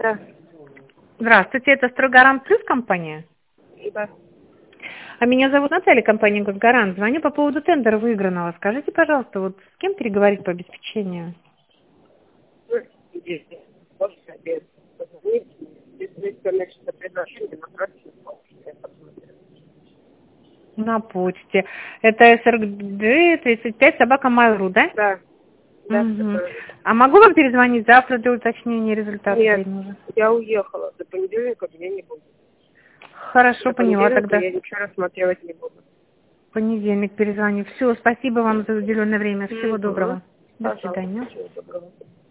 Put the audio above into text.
Да. Здравствуйте, это «Стройгарант Плюс» компания? Да. А меня зовут Наталья, компания «Госгарант». Звоню по поводу тендера выигранного. Скажите, пожалуйста, вот с кем переговорить по обеспечению? После обеда. Позвоните, если конечно предложение, направьте на почту, я посмотрю. На почте. Это СРГ 35 собака Mail.ru, да? Да. Да, Угу. это- А могу вам перезвонить завтра для уточнения результата? Нет, Или уже? я уехала. До понедельника меня не будет. Хорошо, До поняла понедельника тогда. я ничего рассматривать не буду. В понедельник перезвоню. Все, спасибо вам за уделенное время. Всего доброго. До Пожалуйста, свидания. всего доброго.